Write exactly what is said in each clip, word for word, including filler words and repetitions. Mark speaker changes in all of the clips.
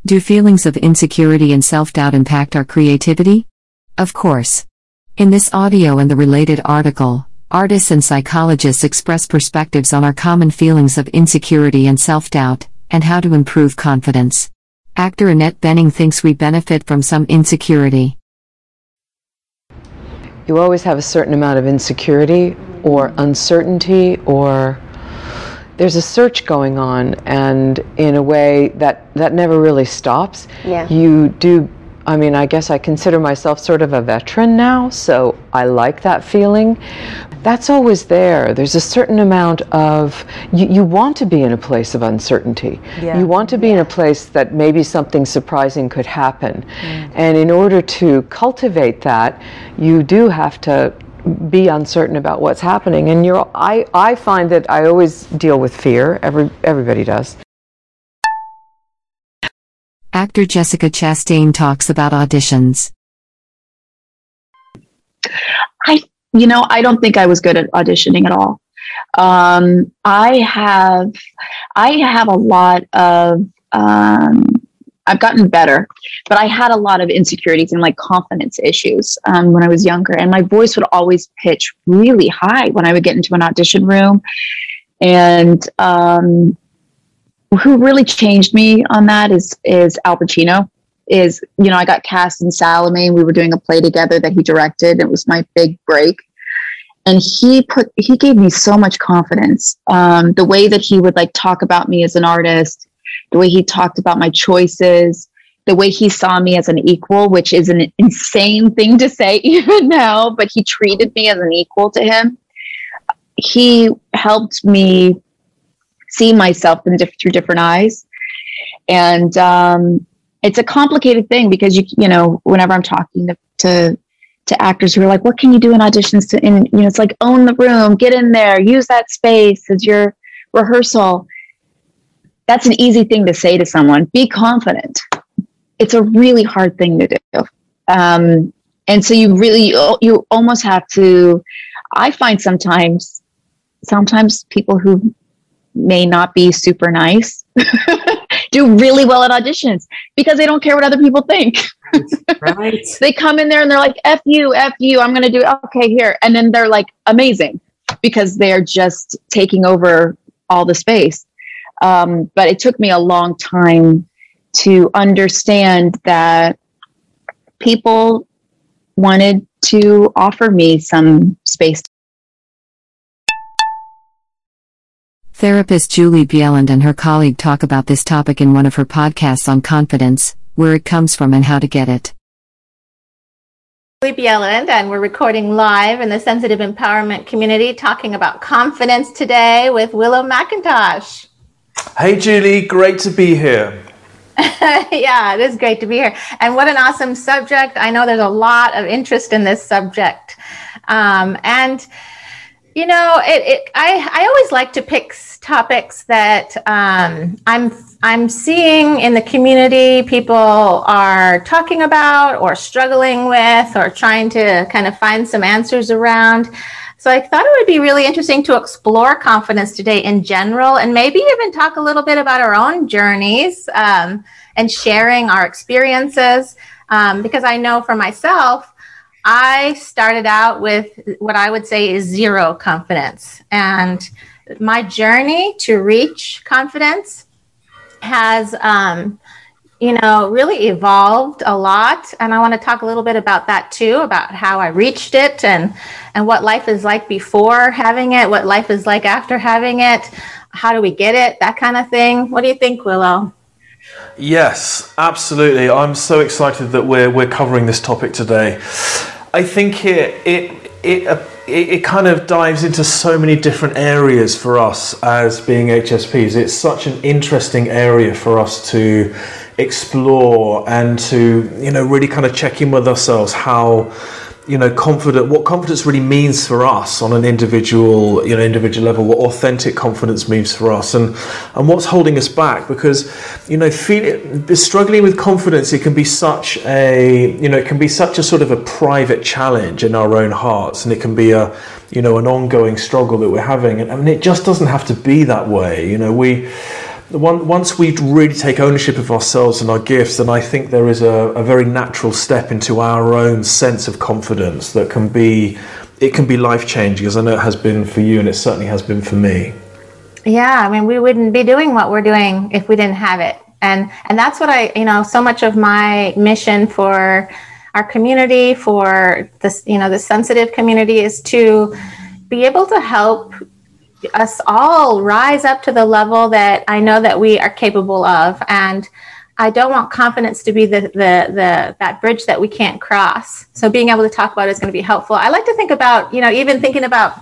Speaker 1: Do feelings of insecurity and self-doubt impact our creativity? Of course. In this audio and the related article, artists and psychologists express perspectives on our common feelings of insecurity and self-doubt, and how to improve confidence. Actor Annette Bening thinks we benefit from some insecurity.
Speaker 2: You always have a certain amount of insecurity or uncertainty, or there's a search going on, and in a way that that never really stops.
Speaker 3: Yeah.
Speaker 2: You do, I mean, I guess I consider myself sort of a veteran now, so I like that feeling. That's always there. There's a certain amount of, you, you want to be in a place of uncertainty.
Speaker 3: Yeah.
Speaker 2: You want to be
Speaker 3: yeah.
Speaker 2: in a place that maybe something surprising could happen. Mm. And in order to cultivate that, you do have to be uncertain about what's happening. And you're, I, I find that I always deal with fear. Every, everybody does.
Speaker 1: Actor Jessica Chastain talks about auditions.
Speaker 4: I, you know, I don't think I was good at auditioning at all. Um, I have, I have a lot of, um, I've gotten better, but I had a lot of insecurities and like confidence issues um, when I was younger. And my voice would always pitch really high when I would get into an audition room. And um, who really changed me on that is is Al Pacino. Is, you know, I got cast in Salome. We were doing a play together that he directed. It was my big break. And he put, he gave me so much confidence. Um, the way that he would like talk about me as an artist, the way he talked about my choices, the way he saw me as an equal, which is an insane thing to say even now, but he treated me as an equal to him. He helped me see myself in diff- through different eyes. And um, it's a complicated thing because, you you know, whenever I'm talking to, to to actors who are like, what can you do in auditions to, and, you know, it's like, own the room, get in there, use that space as your rehearsal. That's an easy thing to say to someone. Be confident. It's a really hard thing to do. Um, and so you really, you, you almost have to, I find sometimes, sometimes people who may not be super nice do really well at auditions because they don't care what other people think.
Speaker 2: Right.
Speaker 4: They come in there and they're like, F you, F you, I'm going to do it. Okay, here. And then they're like amazing because they're just taking over all the space. Um, but it took me a long time to understand that people wanted to offer me some space.
Speaker 1: Therapist Julie Bjelland and her colleague talk about this topic in one of her podcasts on confidence, where it comes from and how to get it.
Speaker 3: Julie Bjelland, and we're recording live in the Sensitive Empowerment community talking about confidence today with Willow McIntosh.
Speaker 5: Hey Julie, great to be here.
Speaker 3: Yeah, it is great to be here. And what an awesome subject. I know there's a lot of interest in this subject. Um, and, you know, it, it I, I always like to pick topics that um, I'm I'm seeing in the community people are talking about or struggling with or trying to kind of find some answers around. So I thought it would be really interesting to explore confidence today in general, and maybe even talk a little bit about our own journeys um, and sharing our experiences. Um, because I know for myself, I started out with what I would say is zero confidence. And my journey to reach confidence has, um, you know, really evolved a lot. And I want to talk a little bit about that too, about how I reached it and, and what life is like before having it, what life is like after having it, how do we get it, that kind of thing. What do you think, Willow?
Speaker 5: Yes, absolutely. I'm so excited that we're we're covering this topic today. I think it it it uh, it, it kind of dives into so many different areas for us as being H S Ps. It's such an interesting area for us to explore and to, you know, really kind of check in with ourselves how, you know, confident, what confidence really means for us on an individual, you know, individual level, what authentic confidence means for us, and and what's holding us back. Because, you know, feeling, struggling with confidence, it can be such a, you know, it can be such a sort of a private challenge in our own hearts, and it can be a, you know, an ongoing struggle that we're having, and I mean, it just doesn't have to be that way. You know, we, the one, once we really take ownership of ourselves and our gifts, then I think there is a, a very natural step into our own sense of confidence that can be, it can be life-changing, as I know it has been for you, and it certainly has been for me.
Speaker 3: Yeah, I mean, we wouldn't be doing what we're doing if we didn't have it. And and that's what I, you know, so much of my mission for our community, for this, you know, the sensitive community, is to be able to help us all rise up to the level that I know that we are capable of. And I don't want confidence to be the, the, the, that bridge that we can't cross. So being able to talk about it is going to be helpful. I like to think about, you know, even thinking about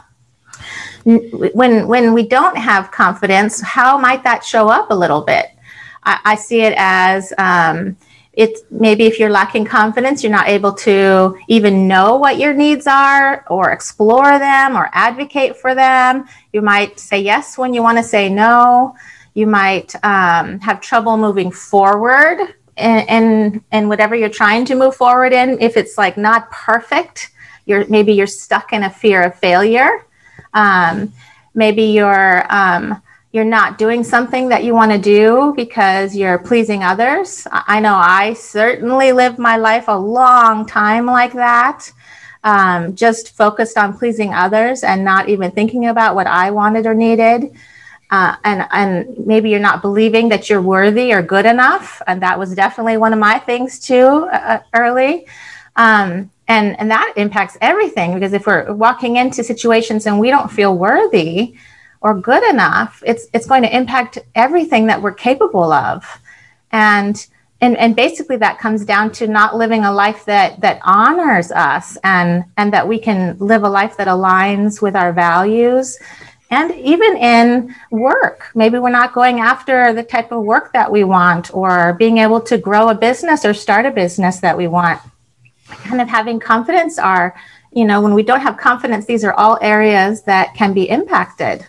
Speaker 3: when, when we don't have confidence, how might that show up a little bit? I, I see it as, um, it's maybe if you're lacking confidence, you're not able to even know what your needs are or explore them or advocate for them. You might say yes when you want to say no. You might um, have trouble moving forward in, in, in whatever you're trying to move forward in. If it's like not perfect, you're maybe you're stuck in a fear of failure. Um, maybe you're um, you're not doing something that you want to do because you're pleasing others. I know I certainly lived my life a long time like that, um, just focused on pleasing others and not even thinking about what I wanted or needed. Uh, and, and maybe you're not believing that you're worthy or good enough. And that was definitely one of my things too, uh, early. Um, and, and that impacts everything, because if we're walking into situations and we don't feel worthy or good enough, it's it's going to impact everything that we're capable of. And and and basically that comes down to not living a life that that honors us, and and that we can live a life that aligns with our values. And even in work, maybe we're not going after the type of work that we want, or being able to grow a business or start a business that we want. Kind of having confidence are, you know, when we don't have confidence, these are all areas that can be impacted.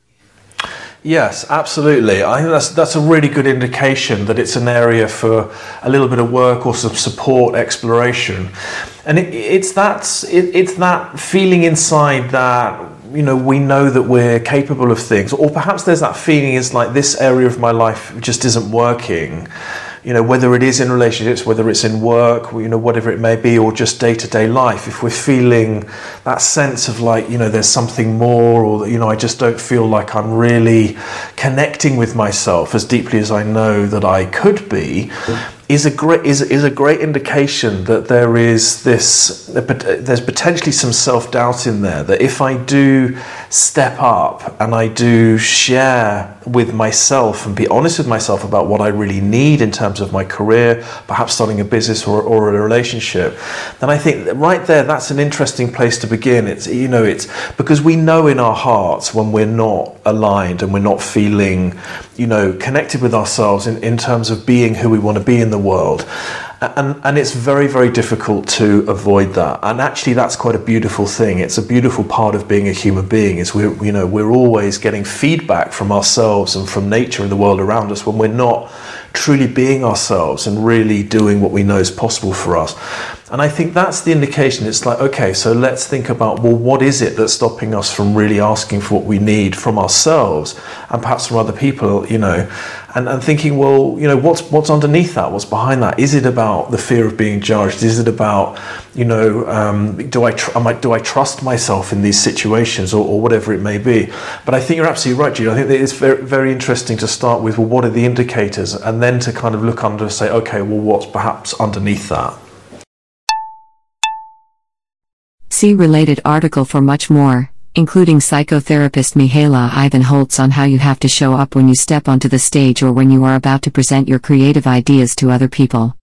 Speaker 5: Yes, absolutely. I think that's that's a really good indication that it's an area for a little bit of work or some support, exploration, and it, it's that it, it's that feeling inside that, you know, we know that we're capable of things, or perhaps there's that feeling is like this area of my life just isn't working. You know, whether it is in relationships, whether it's in work, you know, whatever it may be, or just day-to-day life, if we're feeling that sense of like, you know, there's something more, or, you know, I just don't feel like I'm really connecting with myself as deeply as I know that I could be, is a great is is a great indication that there is this there's potentially some self-doubt in there, that if I do step up and I do share with myself and be honest with myself about what I really need in terms of my career, perhaps starting a business or, or a relationship, then I think that right there, that's an interesting place to begin. It's, you know, it's because we know in our hearts when we're not aligned and we're not feeling, you know, connected with ourselves in, in terms of being who we want to be in the world. And, and it's very, very difficult to avoid that. And actually, that's quite a beautiful thing. It's a beautiful part of being a human being. Is we're, you know, we're always getting feedback from ourselves and from nature and the world around us when we're not truly being ourselves and really doing what we know is possible for us. And I think that's the indication. It's like, okay, so let's think about, well, what is it that's stopping us from really asking for what we need from ourselves and perhaps from other people, you know, and, and thinking, well, you know, what's what's underneath that? What's behind that? Is it about the fear of being judged? Is it about, you know, um, do I tr- am I, do I trust myself in these situations, or, or whatever it may be? But I think you're absolutely right, Jude. I think that it's very, very interesting to start with, well, what are the indicators? And then to kind of look under and say, okay, well, what's perhaps underneath that?
Speaker 1: See related article for much more, including psychotherapist Mihaela Ivan-Holtz on how you have to show up when you step onto the stage or when you are about to present your creative ideas to other people.